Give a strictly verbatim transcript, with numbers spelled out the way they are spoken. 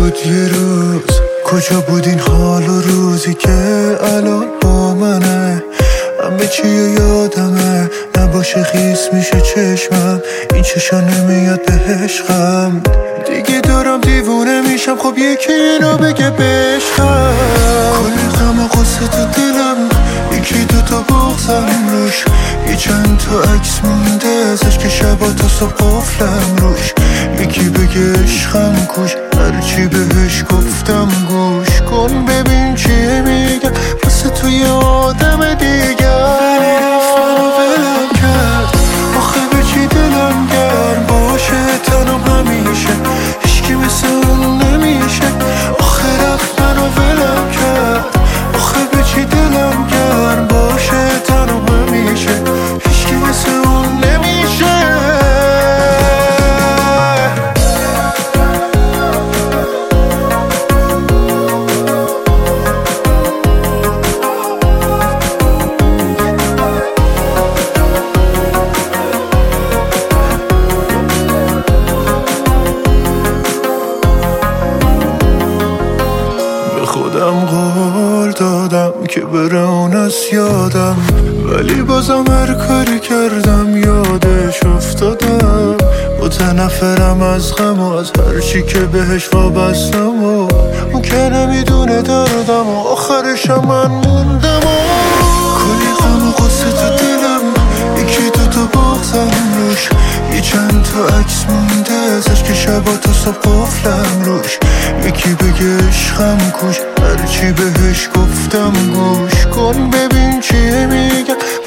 بود یه روز، کجا بود این حال و روزی که الان با منه؟ همه چی یادمه، نباشه خیس میشه چشمم، این چشا نمیاد به عشقم. دیگه دارم دیوونه میشم، خب یکی اینو بگه بشقم. کلی غم و غصه تو دلم، یکی دوتا بغزم روش، یه چند تا عکس مونده ازش که شبا تا صبح قفلم روش. یکی بگه عشقم کوش، هرچی بهش گفتم گوش کن ببین چیه میگم، واسه تو یه آدم دیگر. منو ولم کرد، آخه به چی دلم گرم باشه تنم همیشه، هیچکی مثل اون نمیشه. آخه رفت منو ولم کرد، آخه به چی دلم گرم باشه تنم همیشه، هیچکی مثل اون نمیشه. خودم قول دادم که بره اون از یادم، ولی بازم هر کاری کردم یادش افتادم. متنفرم از غم و از هر چی که بهش وابستم و اون که نمیدونه دردم و آخرشم من موندم. کلی غم و غصه تو دلم، یکی دوتا بغزم روش، یه چند تا عکس مونده ازش که شبا تا صبح قفلم روش. یکی بگه عشقم کوش، هرچی بهش گفتم گوش کن ببین چیه میگم،